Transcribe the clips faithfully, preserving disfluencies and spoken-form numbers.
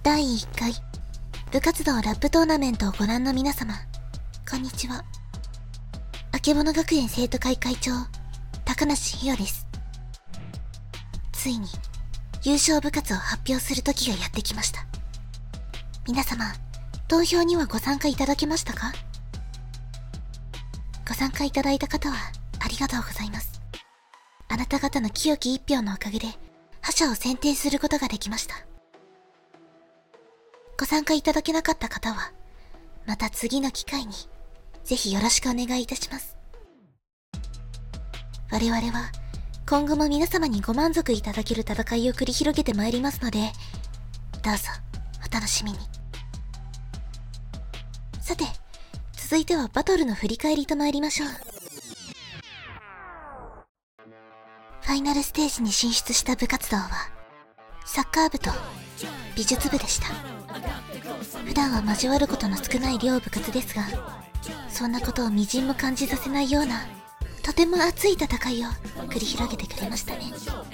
だいいっかい部活動ラップトーナメントをご覧の皆様、こんにちは。あけぼの学園生徒会会長、高梨ひよです。ついに優勝部活を発表する時がやってきました。皆様、投票にはご参加いただけましたか？ご参加いただいた方はありがとうございます。あなた方の清き一票のおかげで覇者を選定することができました。ご参加いただけなかった方は、また次の機会にぜひよろしくお願いいたします。我々は今後も皆様にご満足いただける戦いを繰り広げてまいりますので、どうぞお楽しみに。さて、続いてはバトルの振り返りと参りましょう。ファイナルステージに進出した部活動はサッカー部と美術部でした。普段は交わることの少ない両部活ですが、そんなことをみじんも感じさせないようなとても熱い戦いを繰り広げてくれましたね。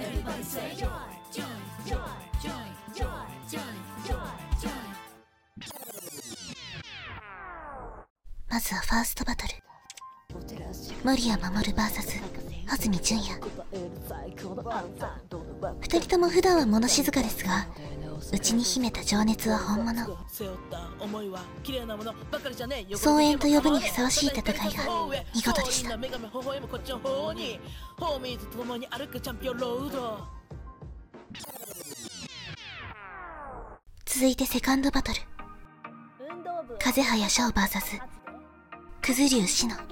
まずはファーストバトル、守谷守 ブイエス 穂積純也。二人とも普段は物静かですが、内に秘めた情熱は本物。総演と呼ぶにふさわしい戦いが見事でした。続いてセカンドバトル、風早翔 ブイエス 九頭竜志乃。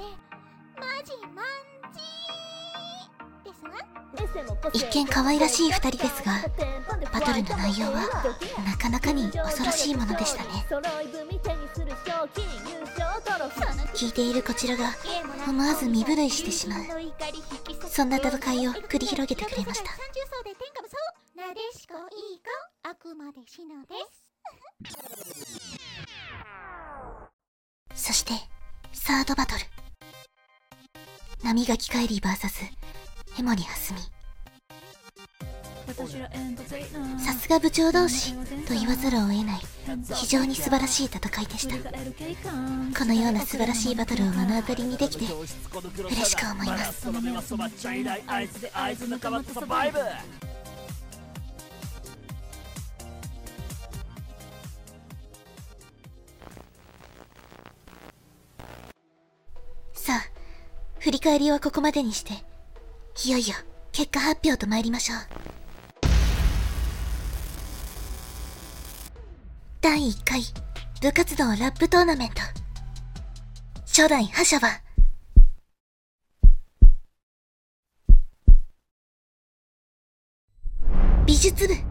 一見可愛らしい二人ですが、バトルの内容はなかなかに恐ろしいものでしたね。聞いているこちらが思わず身震いしてしまう、そんな戦いを繰り広げてくれました。そしてサードバトル、波垣海里 ブイエス 江森蓮見。さすが部長同士と言わざるを得ない非常に素晴らしい戦いでした。このような素晴らしいバトルを目の当たりにできて嬉しく思います。さあ、振り返りはここまでにして、いよいよ結果発表と参りましょう。だいいっかい部活動ラップトーナメント、初代覇者は美術部。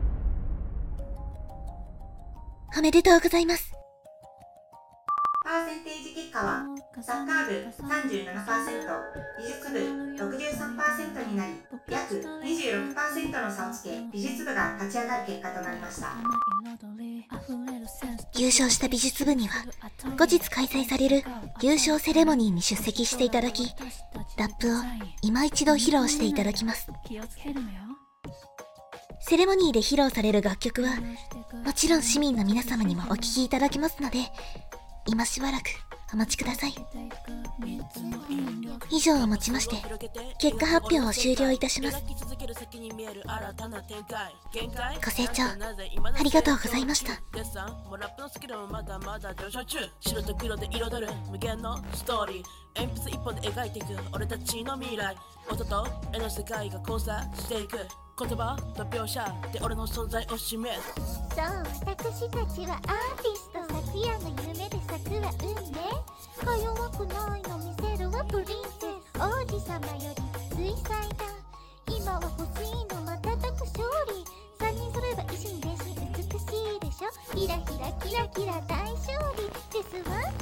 おめでとうございます。 パーセンテージ結果はサッカー部 さんじゅうななパーセント、美術部 ろくじゅうさんパーセント になり、約 にじゅうろくパーセント の差をつけ美術部が勝ち上がる結果となりました。 優勝した美術部には後日開催される優勝セレモニーに出席していただき、ラップを今一度披露していただきます。セレモニーで披露される楽曲はもちろん市民の皆様にもお聴きいただけますので、今しばらくお待ちください。以上をもちまして結果発表を終了いたします。ご清聴ありがとうございました。 白と黒で彩る無限のストーリー、鉛筆一本で描いていく俺たちの未来、音と絵の世界が交差していく、言葉と描写で俺の存在を示す。 そう、私たちはアーティスト、昨夜の夢で桜産んで、か弱くないの見せるはプリンセス、王子様より水彩だ、今は欲しいの瞬く勝利、三人揃えば維新伝心美しいでしょ、ひらひらキラキラ大勝利ですわ。